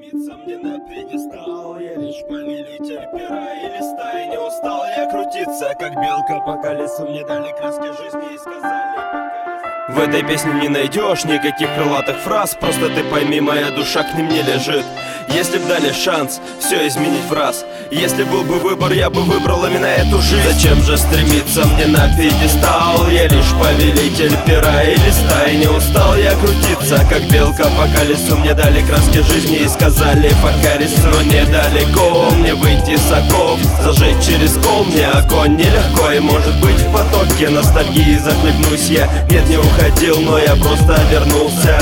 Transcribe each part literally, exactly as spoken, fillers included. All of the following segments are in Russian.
стремиться мне на пьедестал. Я лишь повелитель пера или стаи. Не устал я крутиться, как белка по колесу. Мне дали краски жизни и сказали: в этой песне не найдешь никаких крылатых фраз. Просто ты пойми, моя душа к ним не лежит. Если б дали шанс все изменить в раз, если был бы выбор, я бы выбрал именно эту жизнь. Зачем же стремиться мне на пьедестал? Я лишь повелитель пера или стаи. Не устал я крутиться, как белка по колесу. Мне дали краски жизни и сказали: пока рису недалеко, мне выйти с оков, зажечь через кол. Мне огонь нелегко, и может быть в потоке ностальгии захлебнусь я. Нет, не уходил, но я просто вернулся.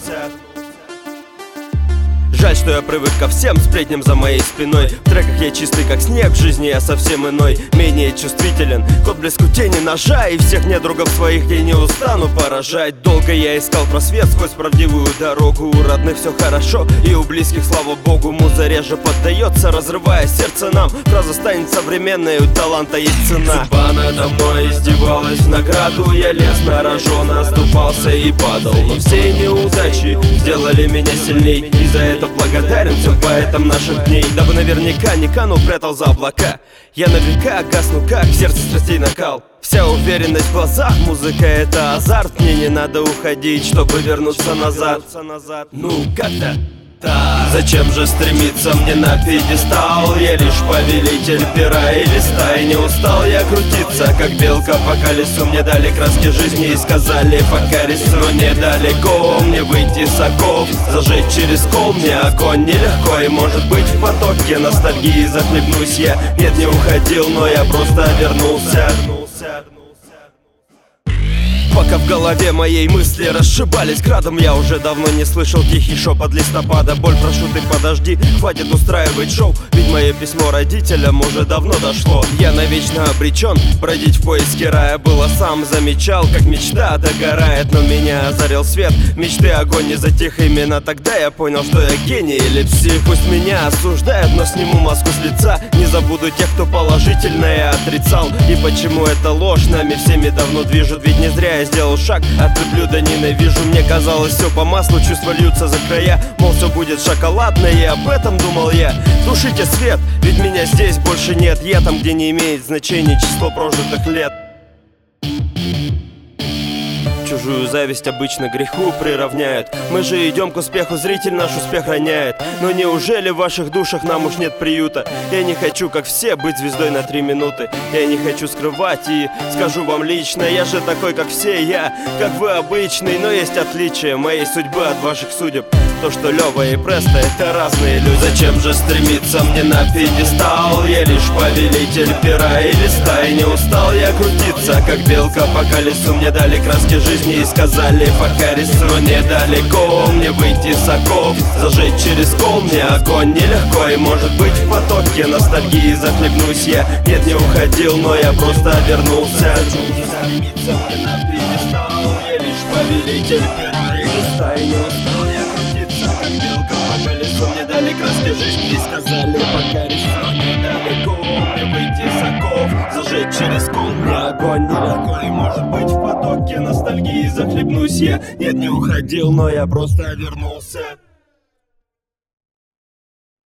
Жаль, что я привык ко всем сплетням за моей спиной. В треках я чистый как снег, в жизни я совсем иной. Менее чувствителен, кот блеску тени ножа. И всех недругов своих я не устану поражать. Долго я искал просвет сквозь правдивую дорогу. У родных все хорошо, и у близких, слава богу. Муза реже поддается, разрывая сердце нам. Фраза станет современной, у таланта есть цена. Судьба надо мной издевалась в награду. Я лез на рожон, оступался и падал. Но все неудачи сделали меня сильней, и за это благодарен всем поэтам наших дней. Дабы наверняка не канул, прятал за облака. Я на века гасну, как в сердце страстей накал. Вся уверенность в глазах, музыка это азарт. Мне не надо уходить, чтобы вернуться назад. Ну как-то так. Зачем же стремиться мне на пьедестал? Я лишь повелитель пера или стаи. Не устал я крутиться, как белка по колесу. Мне дали краски жизни и сказали: пока рису недалеко, мне выйти с оков, зажечь через кол. Мне огонь нелегко, и может быть в потоке ностальгии захлебнусь я. Нет, не уходил, но я просто вернулся. Пока в голове моей мысли расшибались градом, я уже давно не слышал тихий шепот листопада. Боль, прошу, ты подожди, хватит устраивать шоу, ведь мое письмо родителям уже давно дошло. Я навечно обречен бродить в поиске рая. Было сам замечал, как мечта догорает, но меня озарил свет мечты, огонь не затих. Именно тогда я понял, что я гений или псих. Пусть меня осуждают, но сниму маску с лица. Не забуду тех, кто положительное отрицал. И почему это ложь нами всеми давно движет, ведь не зря я сделал шаг от верблюда, ненавижу. Мне казалось все по маслу, чувства льются за края. Мол, все будет шоколадно, и об этом думал я. Тушите свет, ведь меня здесь больше нет. Я там, где не имеет значения число прожитых лет. Чужую зависть обычно греху приравняют. Мы же идем к успеху, зритель наш успех роняет. Но неужели в ваших душах нам уж нет приюта? Я не хочу, как все, быть звездой на три минуты. Я не хочу скрывать и скажу вам лично: я же такой, как все, я, как вы, обычный. Но есть отличие моей судьбы от ваших судеб. То, что Лёва и Преста — это разные люди. Зачем же стремиться мне на пьедестал? Я лишь повелитель пера или стаи. Не устал я крутиться, как белка по колесу. Мне дали краски жизни и сказали: пока рису недалеко, мне выйти с оков, зажечь через кол. Мне огонь нелегко, и может быть в потоке ностальгии захлебнусь я. Нет, не уходил, но я просто вернулся. Стремиться мне на пьедестал? Я лишь повелитель пера или стаи. Не устал я крутиться, как белка по колесу. Мне дали краски жизни и сказали: пока рису недалеко, мне выйти с оков, зажечь через кол. Мне огонь нелегко, и может быть в потоке ностальгии захлебнусь я. Нет, не уходил, но я просто вернулся.